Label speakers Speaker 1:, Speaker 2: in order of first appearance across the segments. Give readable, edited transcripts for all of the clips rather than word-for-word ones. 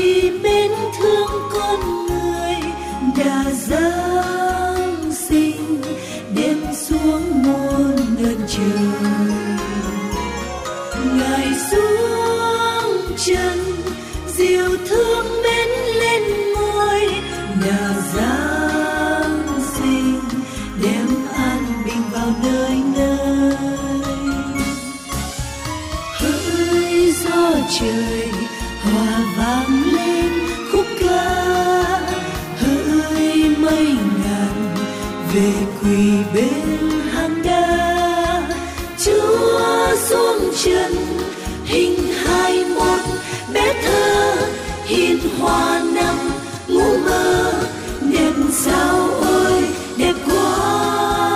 Speaker 1: vì mến thương con người đã giáng sinh đem xuống muôn ơn trời. Ngài xuống trần diệu thương mến lên ngôi đã giáng sinh đem an bình vào nơi nơi. Hỡi gió trời hòa vang lên khúc ca, hỡi mây ngàn về quỳ bên hang đá. Chúa xuống trần hình hài một bé thơ hiền hòa năm ngủ mơ, đêm sao ôi đẹp quá.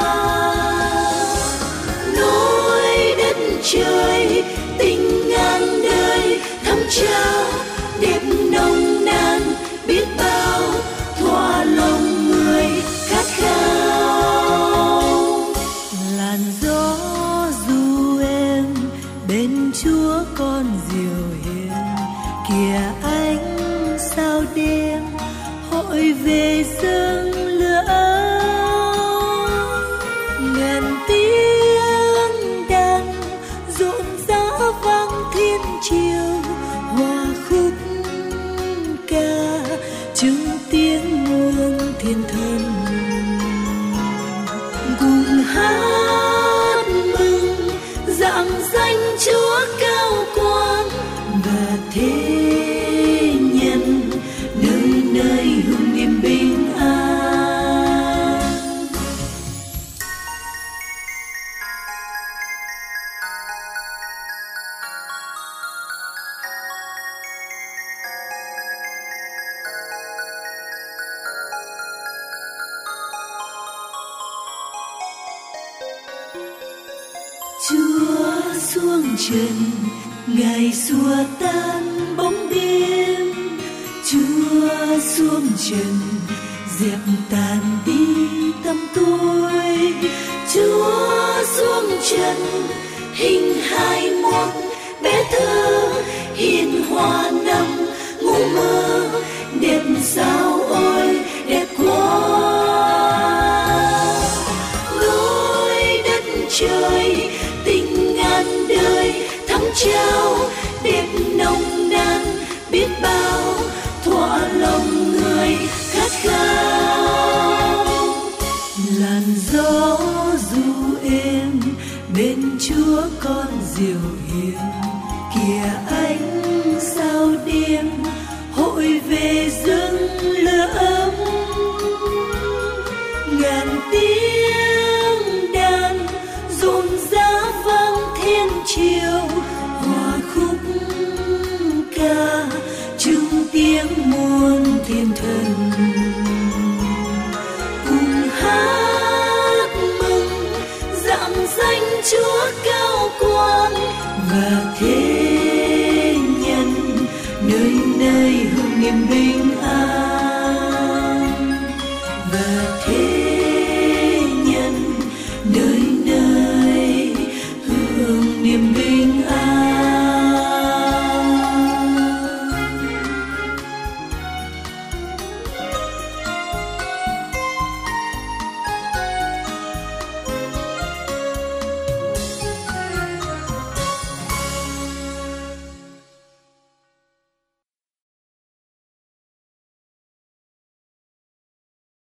Speaker 1: Nối đất trời tình ngàn đời thắm trao đẹp nồng nàn biết bao, thỏa lòng người khát khao. Làn gió du em bên Chúa con diệu hiền, kìa ánh sao đêm hội về dâng lửa ấm. Ngàn tiếng đàn rộn rã vang thiên triều, hòa khúc ca chứng tiếng muôn thiên thần. Cùng hát mừng rạng danh Chúa cao quan và thế nhân nơi nơi hương niềm bình an. Chúa xuống trần Ngài xua tan bóng đêm, Chúa xuống trần dẹp tàn đi tăm tối. Chúa xuống trần hình hài một bé thơ hiền hòa năm ngủ mơ, đẹp sao ôi đẹp quá. Nối đất trời tình ngàn đời thắm trao đẹp nồng nàn biết bao, thỏa lòng người khát khao. Làn gió du êm bên Chúa con diệu hiền, kìa ánh sao đêm hội về dâng lửa ấm. Ngàn tiếng đàn rộn rã vang thiên triều, hòa khúc ca chung tiếng muôn thiên thần. Cùng hát mừng rạng danh Chúa cao quan và thế nhân nơi nơi hương niềm bình an. Và thế nhân nơi